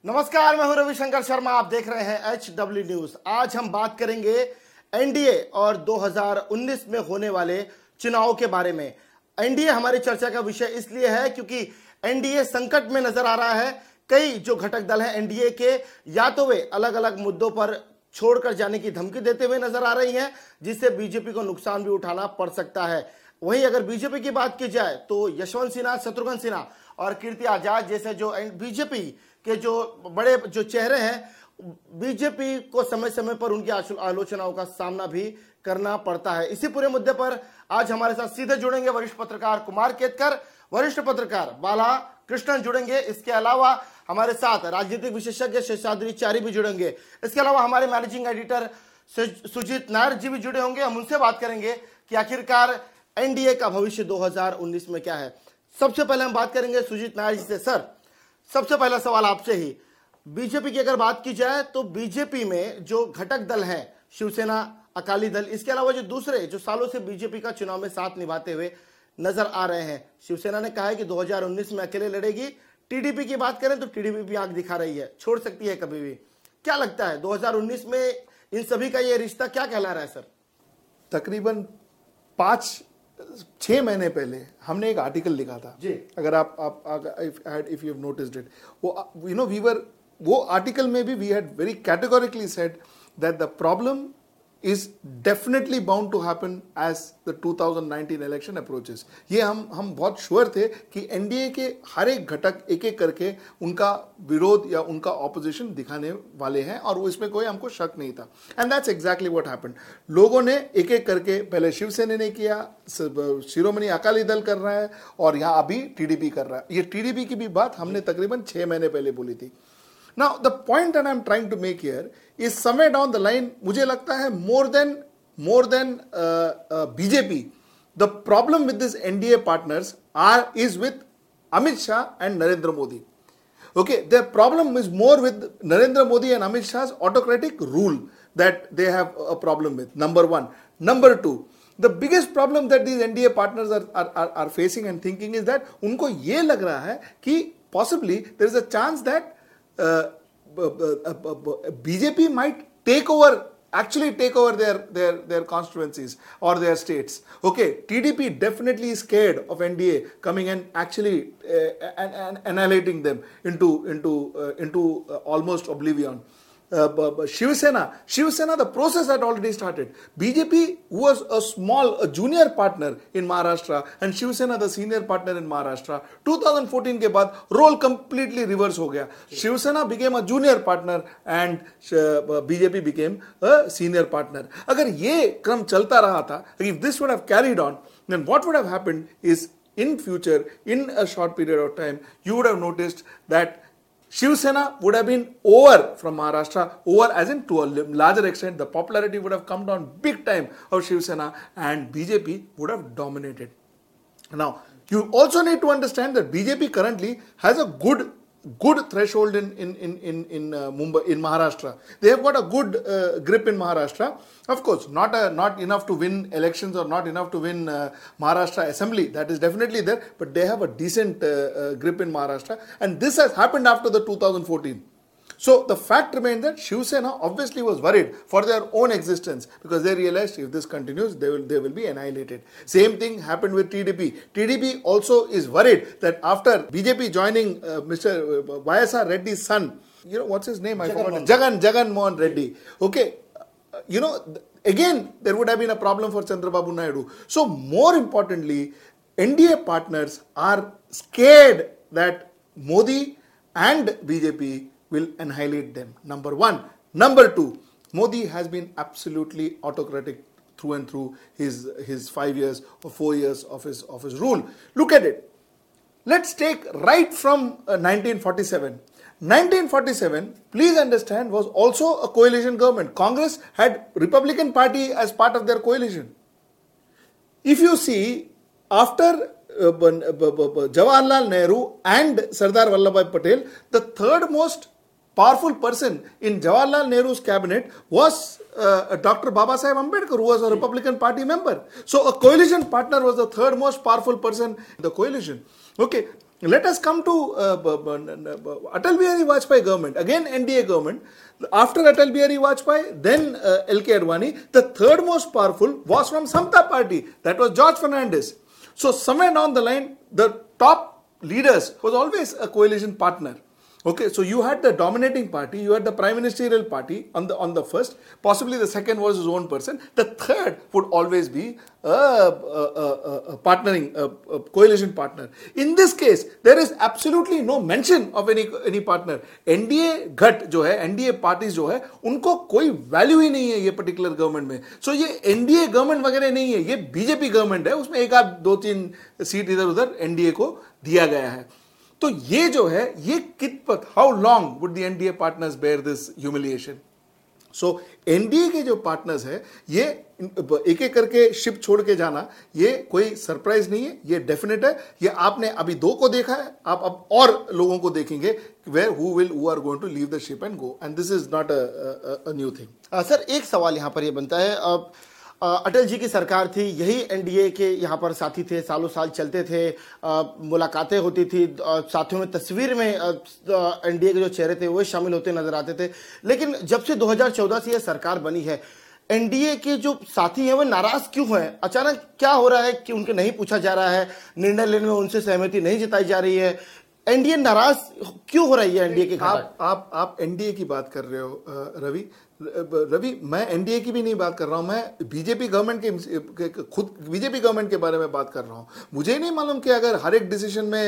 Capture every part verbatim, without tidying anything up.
नमस्कार, मैं हूं रविशंकर शर्मा। आप देख रहे हैं एच डब्ल्यू न्यूज। आज हम बात करेंगे एनडीए और दो हज़ार उन्नीस में होने वाले चुनाव के बारे में। एनडीए हमारी चर्चा का विषय इसलिए है क्योंकि एनडीए संकट में नजर आ रहा है। कई जो घटक दल हैं एनडीए के, या तो वे अलग अलग मुद्दों पर छोड़कर जाने की धमकी देते हुए नजर आ रही हैं, जिससे बीजेपी को नुकसान भी उठाना पड़ सकता है। वहीं अगर बीजेपी की बात की जाए तो यशवंत सिन्हा, शत्रुघ्न सिन्हा और कीर्ति आजाद जैसे जो बीजेपी के जो बड़े जो चेहरे हैं, बीजेपी को समय समय पर उनकी आलोचनाओं का सामना भी करना पड़ता है। इसी पूरे मुद्दे पर आज हमारे साथ सीधे जुड़ेंगे वरिष्ठ पत्रकार कुमार केतकर, वरिष्ठ पत्रकार बाला कृष्णन जुड़ेंगे। इसके अलावा हमारे साथ राजनीतिक विशेषज्ञ शेषाद्री चारी भी जुड़ेंगे। इसके अलावा हमारे मैनेजिंग एडिटर सुजीत नायर जी भी जुड़े होंगे। हम उनसे बात करेंगे कि आखिरकार एनडीए का भविष्य दो हज़ार उन्नीस में क्या है। सबसे पहले हम बात करेंगे सुजीत नायर जी से। सर, सबसे पहला सवाल आपसे ही, बीजेपी की अगर बात की जाए तो बीजेपी में जो घटक दल हैं, शिवसेना, अकाली दल, इसके अलावा जो दूसरे जो सालों से बीजेपी का चुनाव में साथ निभाते हुए नजर आ रहे हैं, शिवसेना ने कहा है कि दो हज़ार उन्नीस में अकेले लड़ेगी। टीडीपी की बात करें तो टीडीपी भी आंख दिखा रही है, छोड़ सकती है कभी भी। क्या लगता है दो हज़ार उन्नीस में इन सभी का ये रिश्ता क्या कहला रहा है? सर, तकरीबन पांच छह महीने पहले हमने एक आर्टिकल लिखा था जी। अगर आप आप if you have noticed it, वो यू नो वी वर वो आर्टिकल में भी we had very categorically said that the problem is definitely bound to happen as the two thousand nineteen election approaches. ये हम हम बहुत श्योर थे कि एनडीए के हर एक घटक एक एक करके उनका विरोध या उनका ऑपोजिशन दिखाने वाले हैं और वो इसमें कोई हमको शक नहीं था। And that's exactly what happened. लोगों ने एक एक करके, पहले शिवसेना ने किया, शिरोमणि अकाली दल कर रहा है और यहाँ अभी टीडीपी कर रहा है। ये टीडीपी की भी बात हमने तकरीबन छह महीने पहले बोली थी। Now, the point that I'm trying to make here is somewhere down the line, मुझे लगता है more than more than uh, uh, B J P, the problem with this N D A partners are is with Amit Shah and Narendra Modi. Okay, the problem is more with Narendra Modi and Amit Shah's autocratic rule that they have a problem with. Number one. Number two, the biggest problem that these N D A partners are are are, are facing and thinking is that उनको ये लग रहा है कि possibly there is a chance that Uh, uh, uh, uh, B J P might take over, actually take over their their their constituencies or their states. Okay, T D P definitely is scared of N D A coming and actually uh, and, and annihilating them into into uh, into uh, almost oblivion. Uh, Shiv Sena, Shiv Sena, the process had already started. B J P was a small, a junior partner in Maharashtra, and Shiv Sena the senior partner in Maharashtra. twenty fourteen के बाद role completely reverse हो गया. Shiv Sena became a junior partner and uh, B J P became a senior partner. अगर ये क्रम चलता रहा था, if this would have carried on, then what would have happened is in future, in a short period of time, you would have noticed that Shiv Sena would have been over from Maharashtra, over as in to a larger extent. The popularity would have come down big time of Shiv Sena and B J P would have dominated. Now, you also need to understand that B J P currently has a good good threshold in in in in, in uh, Mumbai, in Maharashtra. They have got a good uh, grip in Maharashtra. Of course, not a, not enough to win elections or not enough to win uh, Maharashtra Assembly. That is definitely there, but they have a decent uh, uh, grip in Maharashtra, and this has happened after the two thousand fourteen. So the fact remains that Shiv Sena obviously was worried for their own existence because they realized if this continues, they will they will be annihilated. Same thing happened with T D P. T D P also is worried that after B J P joining uh, Mister Y S R Reddy's son, you know what's his name? I Jagan forgot. Jagan Jagan Mohan Reddy. Okay, uh, you know again there would have been a problem for Chandrababu Naidu. So more importantly, N D A partners are scared that Modi and B J P will annihilate them. Number one. Number two, Modi has been absolutely autocratic through and through his his five years or four years of his of his rule. Look at it. Let's take right from uh, nineteen forty-seven. nineteen forty-seven, please understand, was also a coalition government. Congress had Republican Party as part of their coalition. If you see, after uh, Jawaharlal Nehru and Sardar Vallabhbhai Patel, the third most powerful person in Jawaharlal Nehru's cabinet was uh, Doctor Baba Saheb Ambedkar, who was a Republican Party member. So a coalition partner was the third most powerful person in the coalition. Okay, Let us come to uh, Atal Bihari Vajpayee government, again N D A government. After Atal Bihari Vajpayee, then uh, L K Advani, the third most powerful was from Samta Party, that was George Fernandes. So somewhere down the line, the top leaders was always a coalition partner. Okay, so you had the dominating party, you had the prime ministerial party on the on the first, possibly the second was his own person, the third would always be a, a, a, a partnering, a, a coalition partner. In this case, there is absolutely no mention of any any partner. N D A घट जो है, N D A parties जो है, उनको कोई value ही नहीं है ये पर्टिकुलर गवर्नमेंट में. सो so, ये N D A गवर्नमेंट वगैरह नहीं है, ये बीजेपी गवर्नमेंट है, उसमें एक आध दो तीन सीट इधर उधर N D A को दिया गया है. तो ये जो है ये कितपत, how long would the NDA partners bear this humiliation. So NDA के जो पार्टनर्स है ये एक एक करके शिप छोड़ के जाना ये कोई सरप्राइज नहीं है, ये डेफिनेट है. ये आपने अभी दो को देखा है, आप अब और लोगों को देखेंगे where who will who are going to leave the ship and go, and this is not a new thing. Sir एक सवाल यहां पर ये बनता है, अब अटल जी की सरकार थी, यही एनडीए के यहाँ पर साथी थे, सालों साल चलते थे, मुलाकातें होती थी, साथियों में तस्वीर में एनडीए के जो चेहरे थे वो शामिल होते नजर आते थे. लेकिन जब से दो हज़ार चौदह से यह सरकार बनी है, एनडीए के जो साथी हैं वो नाराज क्यों हैं? अचानक क्या हो रहा है कि उनके नहीं पूछा जा रहा है, निर्णय लेने में उनसे सहमति नहीं जताई जा रही है, एनडीए नाराज क्यों हो रही है एनडीए के? आप आप आप एनडीए की बात कर रहे हो रवि. रवि मैं एनडीए की भी नहीं बात कर रहा हूं, मैं बीजेपी गवर्नमेंट के खुद बीजेपी गवर्नमेंट के बारे में बात कर रहा हूं. मुझे नहीं मालूम कि अगर हर एक डिसीजन में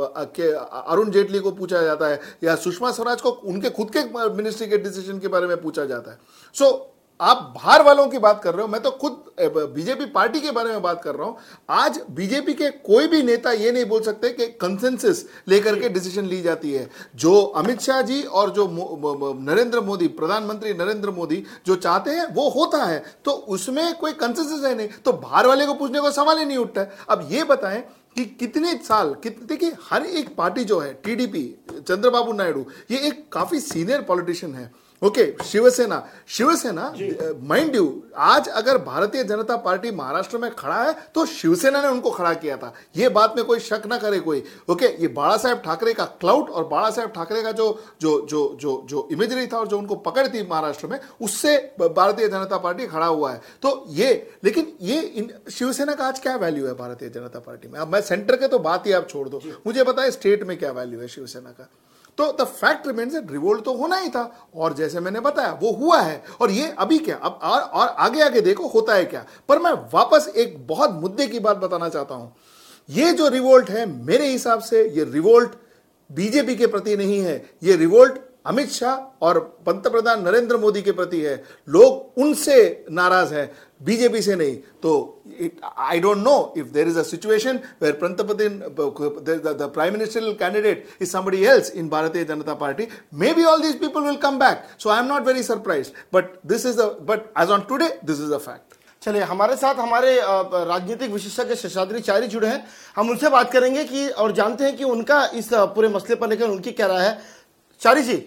अरुण जेटली को पूछा जाता है या सुषमा स्वराज को उनके खुद के मिनिस्ट्री के डिसीजन के बारे में पूछा जाता है. सो so, आप बाहर वालों की बात कर रहे हो, मैं तो खुद बीजेपी पार्टी के बारे में बात कर रहा हूं. आज बीजेपी के कोई भी नेता ये नहीं बोल सकते कि कंसेंसस लेकर के डिसीजन ली जाती है. जो अमित शाह जी और जो नरेंद्र मोदी, प्रधानमंत्री नरेंद्र मोदी जो चाहते हैं वो होता है, तो उसमें कोई कंसेंसस है नहीं, तो बाहर वाले को पूछने का सवाल ही नहीं उठता है. अब ये बताएं कि कितने साल कितने, देखिए हर एक पार्टी जो है, टीडीपी, चंद्रबाबू नायडू, ये एक काफी सीनियर पॉलिटिशियन है. Okay okay, Shivsena Shivsena mind you, आज अगर भारतीय जनता पार्टी महाराष्ट्र में खड़ा है तो शिवसेना ने उनको खड़ा किया था, ये बात में कोई शक ना करे कोई. ओके okay, ये बाला साहेब ठाकरे का क्लाउड और बाला साहेब ठाकरे का जो जो जो जो जो इमेजरी था और जो उनको पकड़ थी महाराष्ट्र में, उससे भारतीय जनता पार्टी खड़ा हुआ है. तो ये, लेकिन ये शिवसेना का आज क्या वैल्यू है भारतीय जनता पार्टी में? अब मैं सेंटर के तो बात ही आप छोड़ दो, मुझे बताए स्टेट में क्या वैल्यू है शिवसेना का. तो the fact remains that revolt तो होना ही था, और जैसे मैंने बताया वो हुआ है. और ये अभी क्या, अब और, और आगे आगे देखो होता है क्या. पर मैं वापस एक बहुत मुद्दे की बात बताना चाहता हूं. ये जो रिवोल्ट है, मेरे हिसाब से ये रिवोल्ट बीजेपी के प्रति नहीं है, ये रिवोल्ट अमित शाह और पंतप्रधान नरेंद्र मोदी के प्रति है. लोग उनसे नाराज हैं, बीजेपी से नहीं. तो I don't know if there is a situation where पंतप्रधान the prime ministerial candidate is somebody else in Bharatiya Janata party, may be all these people will come back. So I am not very surprised, but this is the but as on today this is a fact. चलिए, हमारे साथ हमारे राजनीतिक विशेषज्ञ शेषाद्री चारी जुड़े हैं, हम उनसे बात करेंगे कि और जानते हैं कि उनका इस पूरे मसले पर लेकर उनकी क्या राय है. चारी जी,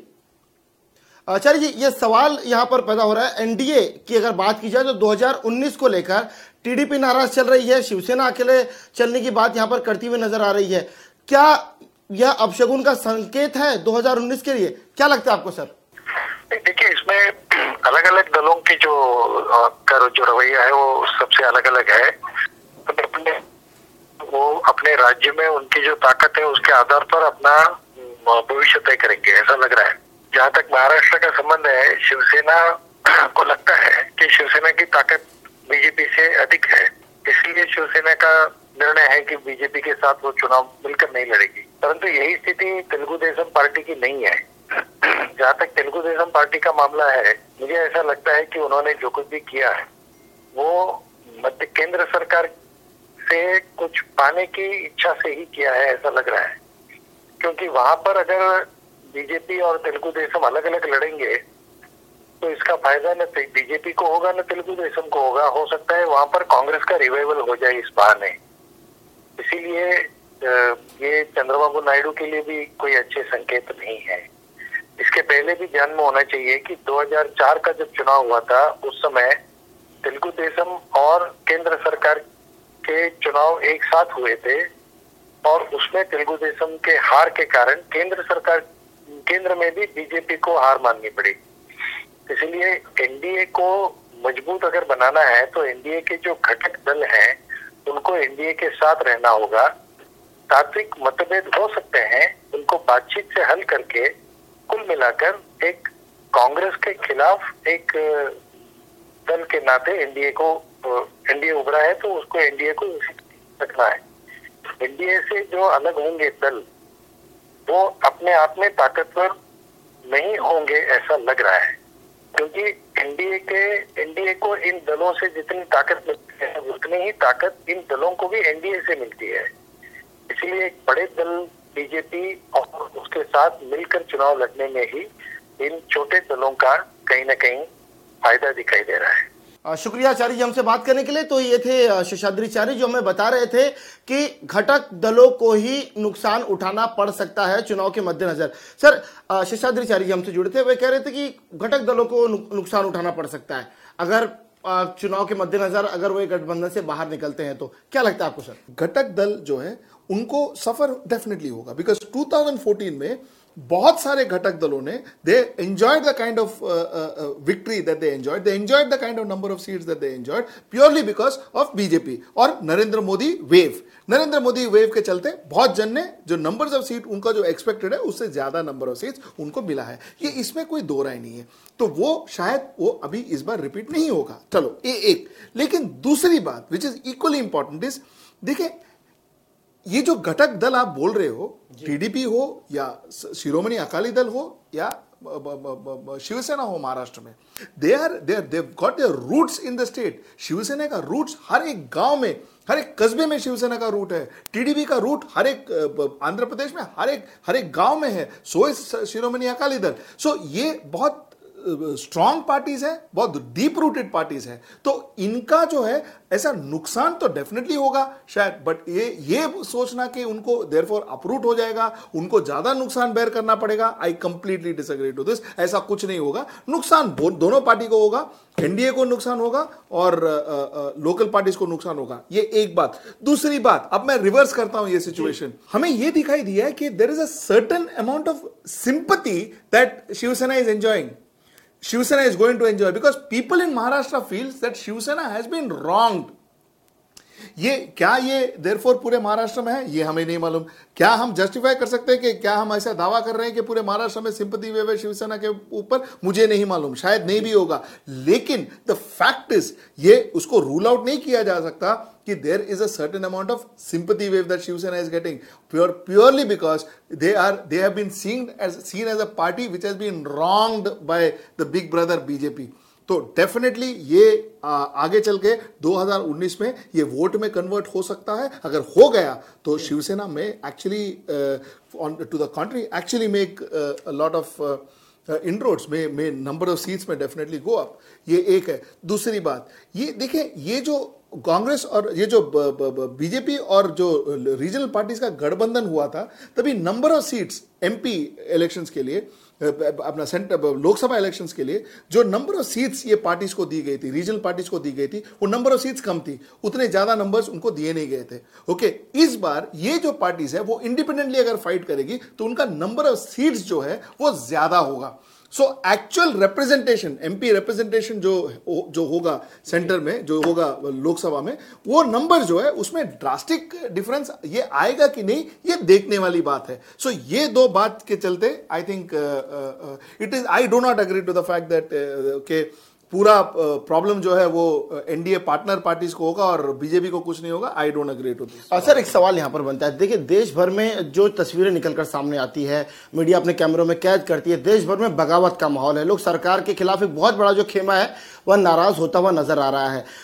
चारी जी, ये सवाल यहां पर पैदा हो रहा है, एनडीए की अगर बात की जाए तो दो हज़ार उन्नीस को लेकर टीडीपी नाराज चल रही है, शिवसेना अकेले चलने की बात यहां पर करती हुई नजर आ रही है. क्या यह अपशगुन का संकेत है दो हज़ार उन्नीस के लिए? क्या लगता है आपको सर? देखिए, इसमें अलग अलग दलों की जो कर जो रवैया है वो सबसे अलग अलग है. अपने वो अपने राज्य में उनकी जो ताकत है उसके आधार पर अपना भविष्य तय करेंगे, ऐसा लग रहा है. जहाँ तक महाराष्ट्र का संबंध है, शिवसेना को लगता है कि शिवसेना की ताकत बीजेपी से अधिक है, इसलिए शिवसेना का निर्णय है कि बीजेपी के साथ वो चुनाव मिलकर नहीं लड़ेगी. परंतु यही स्थिति तेलुगु देशम पार्टी की नहीं है. जहाँ तक तेलुगु देशम पार्टी का मामला है, मुझे ऐसा लगता है कि उन्होंने जो कुछ भी किया है वो मध्य केंद्र सरकार से कुछ पाने की इच्छा से ही किया है, ऐसा लग रहा है. क्योंकि वहां पर अगर बीजेपी और तेलुगु देशम अलग अलग लड़ेंगे तो इसका फायदा न बीजेपी को होगा न तेलुगु देशम को होगा. हो सकता है वहां पर कांग्रेस का रिवाइवल हो जाए इस बहाने. इसीलिए ये चंद्रबाबू नायडू के लिए भी कोई अच्छे संकेत नहीं है. इसके पहले भी ध्यान में होना चाहिए कि दो हज़ार चार का जब चुनाव हुआ था उस समय तेलुगु देशम और केंद्र सरकार के चुनाव एक साथ हुए थे और उसमें तेलुगु देशम के हार के कारण केंद्र सरकार केंद्र में भी बीजेपी को हार माननी पड़ी। इसलिए एनडीए को मजबूत अगर बनाना है तो एनडीए के जो घटक दल हैं उनको एनडीए के साथ रहना होगा। तात्विक मतभेद हो सकते हैं, उनको बातचीत से हल करके कुल मिलाकर एक कांग्रेस के खिलाफ एक दल के नाते एनडीए को एनडीए उभरा है तो उसको एनडीए को रखना है। एनडीए से जो अलग होंगे दल वो अपने आप में ताकतवर नहीं होंगे ऐसा लग रहा है, क्योंकि एनडीए के एनडीए को इन दलों से जितनी ताकत मिलती है उतनी ही ताकत इन दलों को भी एनडीए से मिलती है। इसलिए एक बड़े दल बीजेपी और उसके साथ मिलकर चुनाव लड़ने में ही इन छोटे दलों का कहीं ना कहीं फायदा दिखाई दे रहा है। शुक्रिया आचार्य जी हमसे बात करने के लिए। तो ये थे शेषाद्रिचार्य जो हमें बता रहे थे कि घटक दलों को ही नुकसान उठाना पड़ सकता है चुनाव के मद्देनजर। सर शेषाद्रिचार्य जी हमसे जुड़े थे, वे कह रहे थे कि घटक दलों को नुकसान उठाना पड़ सकता है अगर चुनाव के मद्देनजर अगर वो गठबंधन से बाहर निकलते हैं। तो क्या लगता है आपको सर? घटक दल जो है उनको सफर डेफिनेटली होगा, बिकॉज टू थाउजेंड फोर्टीन में बहुत सारे घटक दलों ने they enjoyed the kind of victory that they enjoyed, they enjoyed the kind of number of seats that they enjoyed purely because of BJP और नरेंद्र मोदी वेव। नरेंद्र मोदी वेव के चलते बहुत जन ने जो नंबर्स ऑफ सीट उनका जो एक्सपेक्टेड है उससे ज्यादा नंबर ऑफ सीट्स उनको मिला है, ये इसमें कोई दो राय नहीं है। तो वो शायद वो अभी इस बार रिपीट नहीं होगा। चलो ये एक, लेकिन दूसरी बात which is equally important is, देखिए ये जो घटक दल आप बोल रहे हो, टीडीपी हो या शिरोमणि अकाली दल हो या शिवसेना हो महाराष्ट्र में, they are they are they've got their roots in the state. Shivsena का रूट्स हर एक गांव में, हर एक कस्बे में शिवसेना का रूट है। टीडीपी का रूट हर एक आंध्र प्रदेश में हर एक हर एक गांव में है। सो इस शिरोमणि अकाली दल। सो ये बहुत स्ट्रॉन्ग पार्टीज है, बहुत डीप रूटेड पार्टीज है। तो इनका जो है ऐसा नुकसान तो डेफिनेटली होगा शायद, बट ये ये सोचना कि उनको देयरफॉर अपरूट हो जाएगा, उनको ज्यादा नुकसान बेयर करना पड़ेगा, I completely disagree to this. ऐसा कुछ नहीं होगा। नुकसान दोनों पार्टी को होगा, एनडीए को नुकसान होगा और लोकल पार्टीज को नुकसान होगा। ये एक बात। दूसरी बात, अब मैं रिवर्स करता हूं ये सिचुएशन। हमें ये दिखाई दिया है कि there is a certain amount of sympathy that Shivsena is enjoying. Shivsena is going to enjoy because people in Maharashtra feels that Shivsena has been wronged. ये क्या ये देयरफॉर पूरे महाराष्ट्र में है ये हमें नहीं मालूम। क्या हम जस्टिफाई कर सकते हैं कि क्या हम ऐसा दावा कर रहे हैं कि पूरे महाराष्ट्र में सिंपैथी वेव है शिवसेना के ऊपर? मुझे नहीं मालूम, शायद नहीं भी होगा। लेकिन द फैक्ट इज ये उसको रूल आउट नहीं किया जा सकता कि there is a certain amount of sympathy wave that Shivsena is getting pure purely because they are they have been seen as seen as a party which has been wronged by the big brother BJP. तो definitely ये आ, आगे चल के दो हज़ार उन्नीस में ये वोट में कन्वर्ट हो सकता है। अगर हो गया तो शिवसेना में actually to the country actually make lot of inroads में में नंबर ऑफ सीट्स में डेफिनेटली गो अप। ये एक है। दूसरी बात ये देखिए, ये जो कांग्रेस और ये जो बीजेपी और जो रीजनल पार्टीज का गठबंधन हुआ था, तभी number of seats MP elections के लिए, अपना सेंटर लोकसभा इलेक्शंस के लिए जो नंबर ऑफ सीट्स ये पार्टीज को दी गई थी, रीजनल पार्टीज को दी गई थी, वो नंबर ऑफ सीट्स कम थी, उतने ज्यादा नंबर्स उनको दिए नहीं गए थे। ओके, इस बार ये जो पार्टीज है वो इंडिपेंडेंटली अगर फाइट करेगी तो उनका नंबर ऑफ सीट्स जो है वो ज्यादा होगा। So actual representation, MP representation जो जो होगा सेंटर में, जो होगा लोकसभा में, वो नंबर जो है उसमें ड्रास्टिक डिफरेंस ये आएगा कि नहीं, ये देखने वाली बात है। सो so, ये दो बात के चलते I think it is I do not agree to the fact that के पूरा प्रॉब्लम uh, जो है वो एनडीए पार्टनर पार्टीज को होगा और बीजेपी को कुछ नहीं होगा। I don't agree to this. Sir एक सवाल यहां पर बनता है, देखिए देश भर में जो तस्वीरें निकलकर सामने आती है, मीडिया अपने कैमरों में कैद करती है, देश भर में बगावत का माहौल है। लोग सरकार के खिलाफ एक बहुत बड़ा जो खेमा है वह नाराज होता हुआ नजर आ रहा है।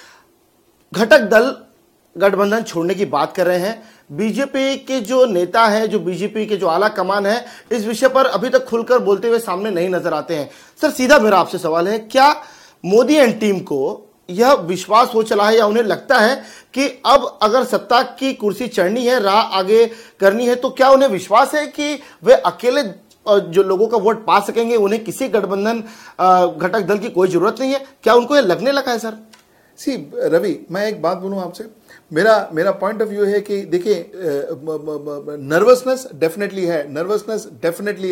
घटक दल गठबंधन छोड़ने की बात कर रहे हैं। बीजेपी के जो नेता हैं, जो बीजेपी के जो आला कमान है, इस विषय पर अभी तक खुलकर बोलते हुए सामने नहीं नजर आते हैं। सर सीधा मेरा आपसे सवाल है, क्या मोदी एंड टीम को यह विश्वास हो चला है या उन्हें लगता है कि अब अगर सत्ता की कुर्सी चढ़नी है, राह आगे करनी है, तो क्या उन्हें विश्वास है कि वे अकेले जो लोगों का वोट पा सकेंगे, उन्हें किसी गठबंधन घटक दल की कोई जरूरत नहीं है? क्या उनको यह लगने लगा है सर? सी रवि, मैं एक बात बोलूं आपसे, मेरा मेरा पॉइंट ऑफ व्यू है कि देखिए, नर्वसनेस डेफिनेटली है, नर्वसनेस डेफिनेटली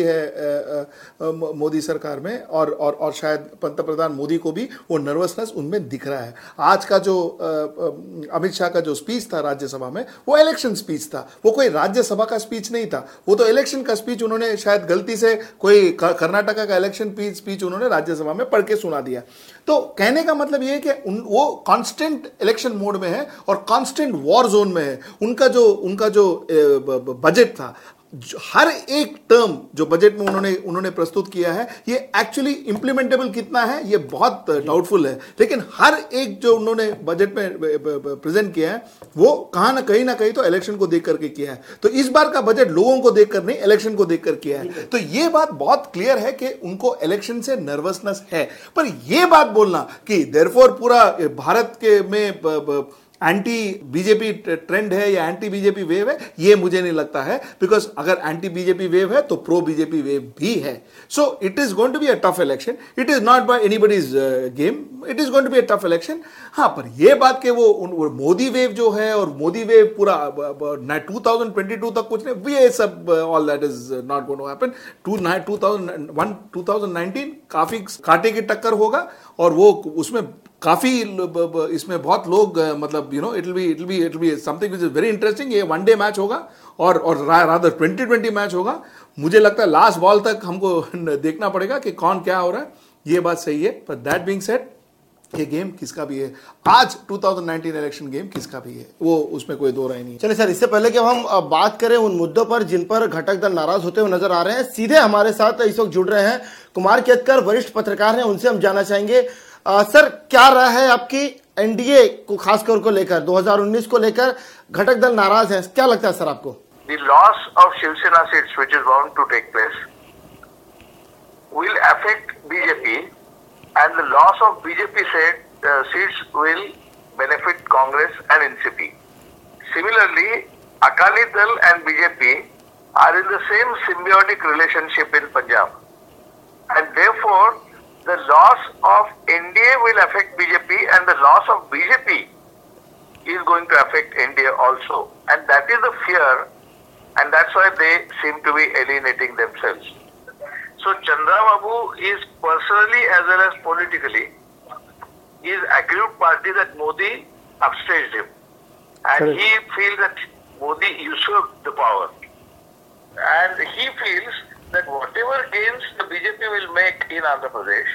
है मोदी सरकार में, और और और शायद पंतप्रधान मोदी को भी वो नर्वसनेस उनमें दिख रहा है। आज का जो अमित शाह का जो स्पीच था राज्यसभा में, वो इलेक्शन स्पीच था, वो कोई राज्यसभा का स्पीच नहीं था, वो तो इलेक्शन का स्पीच उन्होंने शायद गलती से कोई कर्नाटका का इलेक्शन स्पीच उन्होंने राज्यसभा में पढ़ के सुना दिया। तो कहने का मतलब ये है कि उन, वो कांस्टेंट इलेक्शन मोड में है और कांस्टेंट वॉर जोन में है। उनका जो उनका जो बजट था, हर एक टर्म जो बजट में उन्होंने उन्होंने प्रस्तुत किया है, ये एक्चुअली इंप्लीमेंटेबल कितना है ये बहुत डाउटफुल है, लेकिन हर एक जो उन्होंने बजट में प्रेजेंट किया है वो कहां ना कहीं ना कहीं तो इलेक्शन को देख करके किया है। तो इस बार का बजट लोगों को देखकर नहीं, इलेक्शन को देखकर किया है। तो ये बात बहुत क्लियर है कि उनको इलेक्शन से नर्वसनेस है। पर यह बात बोलना कि देयरफॉर पूरा भारत के में एंटी बीजेपी ट्रेंड है या एंटी बीजेपी वेव है, ये मुझे नहीं लगता है, बिकॉज अगर एंटी बीजेपी वेव है तो प्रो बीजेपी वेव भी है। So it is going to be a tough election, it is not by anybody's game, it is going to be a tough election. हाँ, पर ये बात के वो, वो मोदी वेव जो है, और मोदी वेव पूरा टू थाउजेंड ट्वेंटी टू तक कुछ नहीं, ये सब all that is not going to happen. Two thousand one two thousand nineteen काफी कांटे की टक्कर होगा, और वो उसमें काफी इसमें बहुत लोग, मतलब you know it will be it will be it will be something which is very interesting. ये वन डे मैच होगा और और रादर ट्वेंटी ट्वेंटी मैच होगा। मुझे लगता है लास्ट बॉल तक हमको देखना पड़ेगा कि कौन क्या हो रहा है, ये बात सही है। पर दैट बीइंग सेड, ये गेम किसका भी है, आज two thousand nineteen election game किसका भी है, वो उसमें कोई दो राय नहीं है। चलिए सर, इससे पहले कि हम बात करें उन मुद्दों पर जिन पर घटक दल नाराज होते हुए नजर आ रहे हैं, सीधे हमारे साथ इस वक्त जुड़ रहे हैं कुमार केतकर, वरिष्ठ पत्रकार हैं, उनसे हम जानना चाहेंगे आ, सर क्या राय है आपकी एनडीए को खासकर को लेकर, दो हज़ार उन्नीस को लेकर घटक दल नाराज हैं, क्या लगता है सर आपको? The loss of Shivsena seats, which is bound to take place, will affect B J P, and the loss of B J P set, uh, seats will benefit Congress and N C P. Similarly, Akali Dal and B J P are in the same symbiotic relationship in Punjab, and therefore the loss of N D A will affect B J P, and the loss of B J P is going to affect N D A also, and that is the fear, and that's why they seem to be alienating themselves. So Chandrababu is personally as well as politically is aggrieved party that Modi upstaged him, and Correct. He feels that Modi usurped the power, and he feels that whatever gains the B J P will make in Andhra Pradesh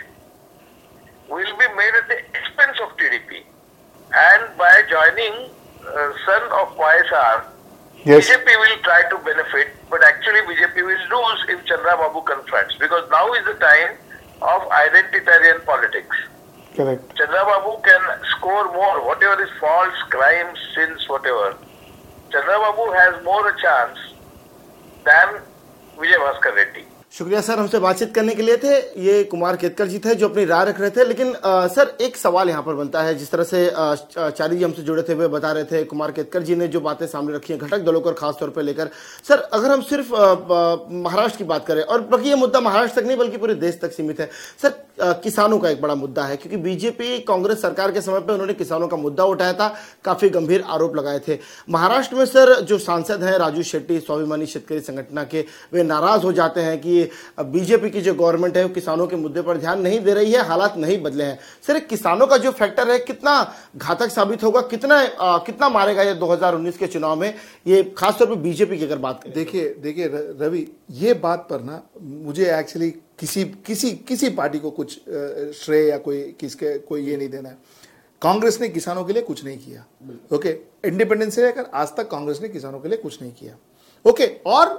will be made at the expense of T D P, and by joining uh, son of Y S R, yes. B J P will try to benefit, but actually B J P will lose if Chandrababu confronts, because now is the time of identitarian politics. Correct. Chandrababu can score more, whatever is false, crimes, sins, whatever. Chandrababu has more a chance than विजय भास्कर रेड्डी। शुक्रिया sir, हमसे बातचीत करने के लिए थे। ये कुमार केतकर जी थे जो अपनी राय रख रहे थे। लेकिन आ, सर एक सवाल यहाँ पर बनता है, जिस तरह से चारी जी हमसे जुड़े थे वे बता रहे थे, कुमार केतकर जी ने जो बातें सामने रखी हैं घटक दलों को खासतौर पर लेकर, सर अगर हम सिर्फ महाराष्ट्र की बात करें, और बल्कि ये मुद्दा महाराष्ट्र तक नहीं बल्कि पूरे देश तक सीमित है सर, आ, किसानों का एक बड़ा मुद्दा है, क्योंकि बीजेपी कांग्रेस सरकार के समय पर उन्होंने किसानों का मुद्दा उठाया था, काफी गंभीर आरोप लगाए थे। महाराष्ट्र में सर जो सांसद हैं राजू शेट्टी, स्वाभिमानी शेतकरी संगठन के, वे नाराज हो जाते हैं कि बीजेपी की जो गवर्नमेंट है वो किसानों के मुद्दे पर ध्यान नहीं दे रही है, हालात नहीं बदले हैं। सर किसानों का जो फैक्टर है कितना घातक साबित होगा, कितना आ, कितना मारेगा ये दो हज़ार उन्नीस के चुनाव में, ये खासतौर पर बीजेपी की अगर बात करें? देखिए देखिए रवि, ये बात पर ना मुझे एक्चुअली किसी किसी किसी पार्टी को कुछ श्रेय या कोई किसके कोई ये नहीं देना है। कांग्रेस ने किसानों के लिए कुछ नहीं किया, ओके, इंडिपेंडेंस से लेकर आज तक कांग्रेस ने किसानों के लिए कुछ नहीं किया, ओके, और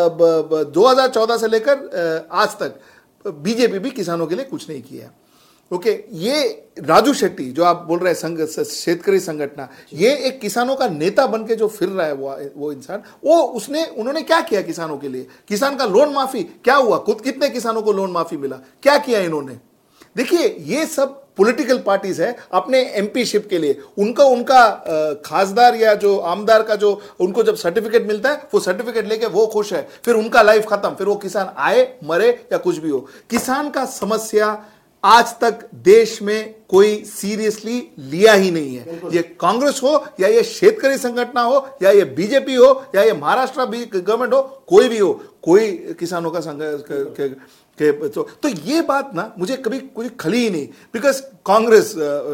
दो हज़ार चौदह से लेकर आज तक बीजेपी भी किसानों के लिए कुछ नहीं किया, ओके। ये राजू शेट्टी जो आप बोल रहे हैं संघ शेतकरी संगठन, ये एक किसानों का नेता बन के जो फिर रहा है वो वो इंसान, वो उसने उन्होंने क्या किया किसानों के लिए? किसान का लोन माफी क्या हुआ? खुद कितने किसानों को लोन माफी मिला? क्या किया इन्होंने? देखिए ये सब पॉलिटिकल पार्टीज है अपने एमपी शिप के लिए, उनका उनका खासदार या जो आमदार का जो उनको जब सर्टिफिकेट मिलता है वो सर्टिफिकेट लेके वो खुश है, फिर उनका लाइफ खत्म, फिर वो किसान आए मरे या कुछ भी हो। किसान का समस्या आज तक देश में कोई सीरियसली लिया ही नहीं है। ये कांग्रेस हो या ये शेतकरी संगठन हो या ये बीजेपी हो या ये महाराष्ट्र गवर्नमेंट हो, कोई भी हो, कोई किसानों का संघ के, के तो, तो ये बात ना मुझे कभी कुछ खली ही नहीं। बिकॉज कांग्रेस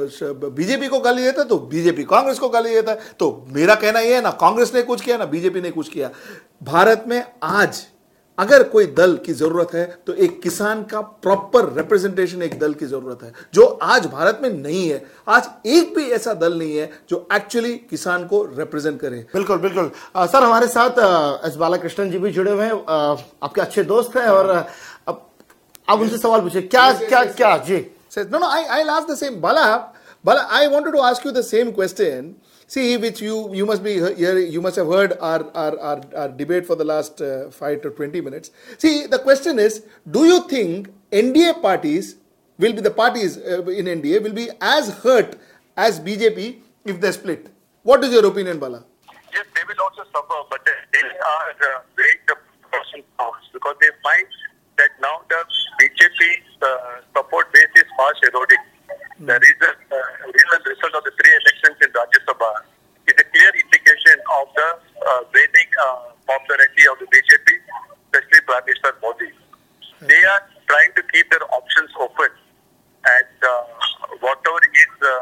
बीजेपी को गाली देता तो बीजेपी कांग्रेस को गाली देता, तो मेरा कहना यह है ना कांग्रेस ने कुछ किया ना बीजेपी ने कुछ किया। भारत में आज अगर कोई दल की जरूरत है तो एक किसान का प्रॉपर रिप्रेजेंटेशन एक दल की जरूरत है, जो आज भारत में नहीं है। आज एक भी ऐसा दल नहीं है जो एक्चुअली किसान को रिप्रेजेंट करे। बिल्कुल बिल्कुल। आ, सर हमारे साथ आ, एस बालाकृष्णन जी भी जुड़े हुए हैं, आ, आपके अच्छे दोस्त हैं, और अब आप उनसे सवाल पूछे क्या yes, क्या yes, क्या जी। No no I I ask the same Bala Bala I wanted to ask you the same question, see which you you must be here, you must have heard our our our, our debate for the last uh, five to twenty minutes. See, the question is, do you think N D A parties will be the parties uh, in N D A will be as hurt as B J P if they split? What is your opinion, Bala? Yes, they will also suffer, but they are uh, very the person because they find that now the B J P's uh, support base is fast eroding. Mm. The recent, uh, recent result of the three elections in Rajya Sabha is a clear indication of the uh, waning uh, popularity of the B J P, especially Prime Minister Modi. Mm. They are trying to keep their options open, and uh, whatever is, uh,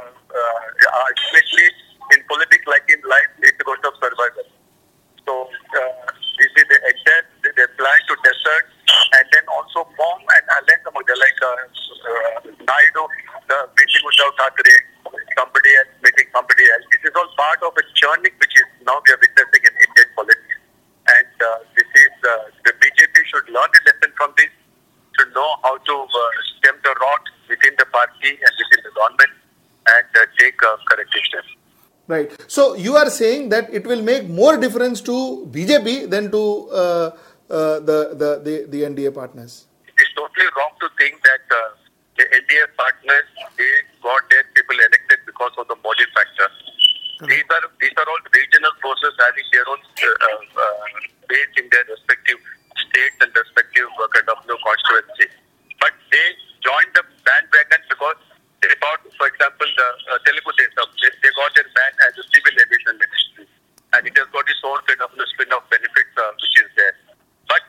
uh, especially in politics like in life, it's a question of survival. So uh, this is the extent they plan to desert and then also form an alliance among the like uh, uh, Naidu, the meeting with Thackeray, somebody else meeting somebody else. This is all part of a churning which is now we are witnessing in Indian politics. And uh, this is uh, the B J P should learn a lesson from this, should know how to uh, stem the rot within the party and within the government, and uh, take uh, corrective steps. Right. So you are saying that it will make more difference to B J P than to uh, uh, the, the the the N D A partners. It is totally wrong to think that uh, the N D A partners they got their people elected because of the Modi factor. Mm-hmm. These are these are all regional forces having their own uh, uh, base in their respective states and respective uh, kind of no constituency. But they joined the bandwagon because they thought, for example, the uh, Telugu Desam, they, they got their ban as a civil aviation ministry, and it has got its own kind of no spin-off benefits uh, which is there. But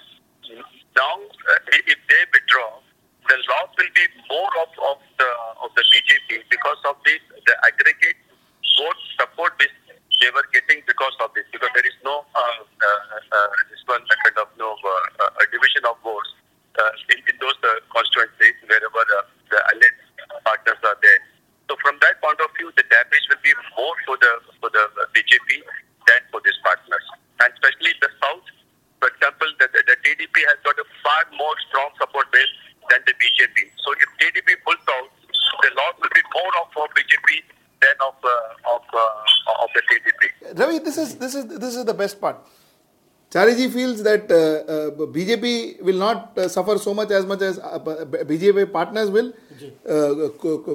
now, uh, if they withdraw, the loss will be more of, of the of the B J P because of this the aggregate vote support which they were getting because of this. Because there is no uh, uh, uh, this one kind of no uh, a division of votes uh, in, in those uh, constituencies wherever uh, the allied partners are there. So from that point of view, the damage will be more for the for the B J P than for these partners, and especially the south. For example, the, the, the T D P has got a far more strong support base than the B J P. So if T D P pulls out, the loss will be more of for B J P than of uh, of uh, of the T D P. Ravi, this is this is this is the best part. Chariji feels that uh, uh, B J P will not uh, suffer so much as much as uh, B J P partners will. Uh,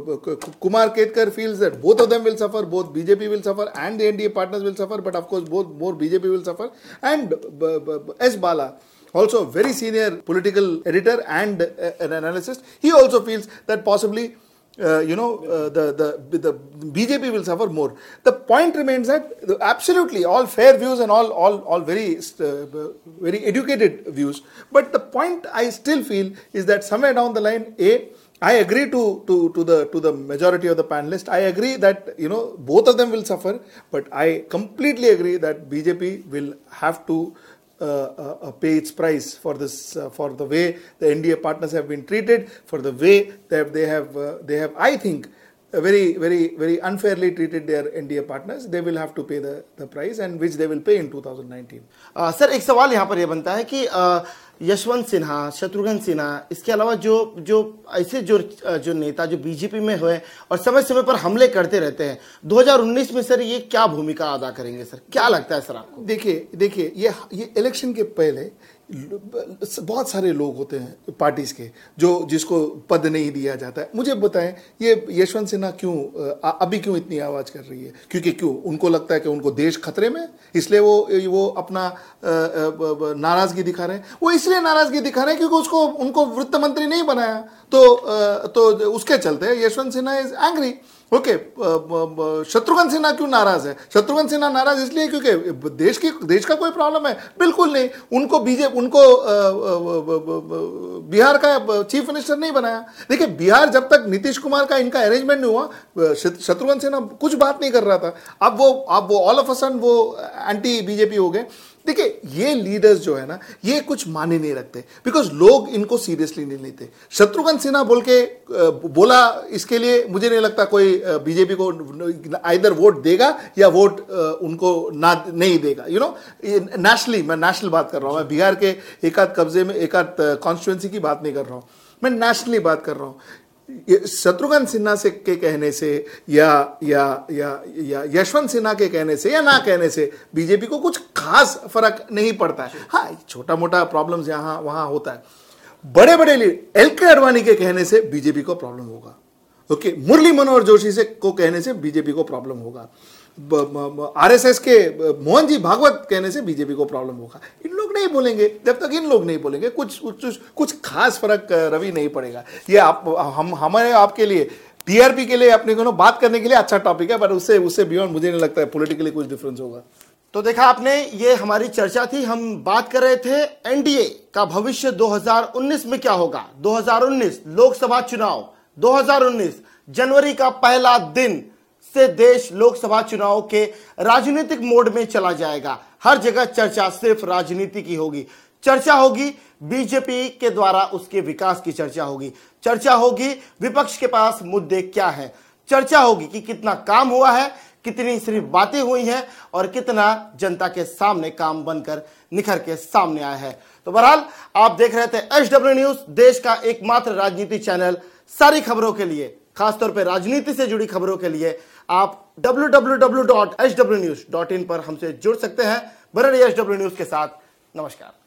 Kumar Ketkar feels that both of them will suffer, both B J P will suffer and the N D A partners will suffer, but of course both more B J P will suffer. And uh, S. Bala, also a very senior political editor and uh, an analyst, he also feels that possibly Uh, you know, uh, the, the the B J P will suffer more. The point remains that absolutely all fair views and all all all very uh, very educated views. But the point I still feel is that somewhere down the line, A, I agree to to to the to the majority of the panelists. I agree that you know both of them will suffer, but I completely agree that B J P will have to Uh, uh, pay its price for this, uh, for the way the N D A partners have been treated, for the way they have, they have, uh, they have I think, uh, very, very, very unfairly treated their N D A partners. They will have to pay the, the price, and which they will pay in twenty nineteen. uh, sir एक सवाल यहाँ पर यह बनता है कि uh, Yashwant Sinha, Shatrughan Sinha, इसके अलावा जो जो ऐसे जो जो नेता जो बीजेपी में हुए और समय समय पर हमले करते रहते हैं, दो हज़ार उन्नीस में सर ये क्या भूमिका अदा करेंगे? सर क्या लगता है सर आपको? देखिए देखिए ये ये इलेक्शन के पहले बहुत सारे लोग होते हैं पार्टीज के जो जिसको पद नहीं दिया जाता है। मुझे बताएं ये यशवंत सिन्हा क्यों अभी क्यों इतनी आवाज कर रही है? क्योंकि क्यों उनको लगता है कि उनको देश खतरे में, इसलिए वो वो अपना नाराजगी दिखा रहे हैं। वो इसलिए नाराजगी दिखा रहे हैं क्योंकि उसको उनको वित्त मंत्री नहीं बनाया, तो तो उसके चलते Yashwant Sinha is angry. Okay, Shatrughan Sinha क्यों नाराज है? शत्रुघ्न सिन्हा नाराज इसलिए क्योंकि देश की देश का कोई प्रॉब्लम है? बिल्कुल नहीं। उनको बीजेपी उनको बिहार का चीफ मिनिस्टर नहीं बनाया। देखिए, बिहार जब तक नीतीश कुमार का इनका अरेंजमेंट नहीं हुआ, शत्रुघ्न सिन्हा कुछ बात नहीं कर रहा था। अब वो अब वो ऑल ऑफ अ सडन वो एंटी बीजेपी हो गए। देखिए, ये लीडर्स जो है ना, ये कुछ माने नहीं रखते, बिकॉज लोग इनको सीरियसली नहीं लेते। शत्रुघ्न सिन्हा बोल के बोला, इसके लिए मुझे नहीं लगता कोई बीजेपी को आइदर वोट देगा या वोट उनको ना नहीं देगा। यू नो, नेशनली, मैं नेशनल बात कर रहा हूं, मैं बिहार के एक आध कब्जे में एक आध कॉन्स्टिट्यूएंसी की बात नहीं कर रहा हूं, मैं नेशनली बात कर रहा हूं। शत्रुघ्न सिन्हा से के कहने से या या या या यशवंत सिन्हा के कहने से या ना कहने से बीजेपी को कुछ खास फर्क नहीं पड़ता है। हाँ, छोटा मोटा प्रॉब्लम्स यहां वहां होता है। बड़े बड़े लीडर एल के अडवाणी के कहने से बीजेपी को प्रॉब्लम होगा। ओके, मुरली मनोहर जोशी से को कहने से बीजेपी को प्रॉब्लम होगा। आरएसएस के मोहन जी भागवत कहने से बीजेपी को प्रॉब्लम होगा। इन लोग नहीं बोलेंगे, जब तक इन लोग नहीं बोलेंगे कुछ कुछ कुछ खास फर्क रवि नहीं पड़ेगा। ये आप हम हमारे आपके लिए टीआरपी के लिए अपने को बात करने के लिए अच्छा टॉपिक है, पर उससे उससे बियॉन्ड मुझे नहीं लगता है पॉलिटिकली कुछ डिफरेंस होगा। तो देखा आपने, ये हमारी चर्चा थी। हम बात कर रहे थे एनडीए का भविष्य दो हज़ार उन्नीस में क्या होगा। दो हज़ार उन्नीस लोकसभा चुनाव, दो हज़ार उन्नीस जनवरी का पहला दिन से देश लोकसभा चुनाव के राजनीतिक मोड में चला जाएगा। हर जगह चर्चा सिर्फ राजनीति की होगी। चर्चा होगी बीजेपी के द्वारा उसके विकास की चर्चा होगी। चर्चा होगी विपक्ष के पास मुद्दे क्या हैं। चर्चा होगी कि कितना काम हुआ है, कितनी सिर्फ बातें हुई हैं और कितना जनता के सामने काम बनकर निखर के सामने आया है। तो बहरहाल आप देख रहे थे एच डब्ल्यू न्यूज, देश का एकमात्र राजनीति चैनल। सारी खबरों के लिए, खासतौर पर राजनीति से जुड़ी खबरों के लिए आप W W W dot H W news dot in पर हमसे जुड़ सकते हैं। बने रहिए एच डब्ल्यू न्यूज के साथ। नमस्कार।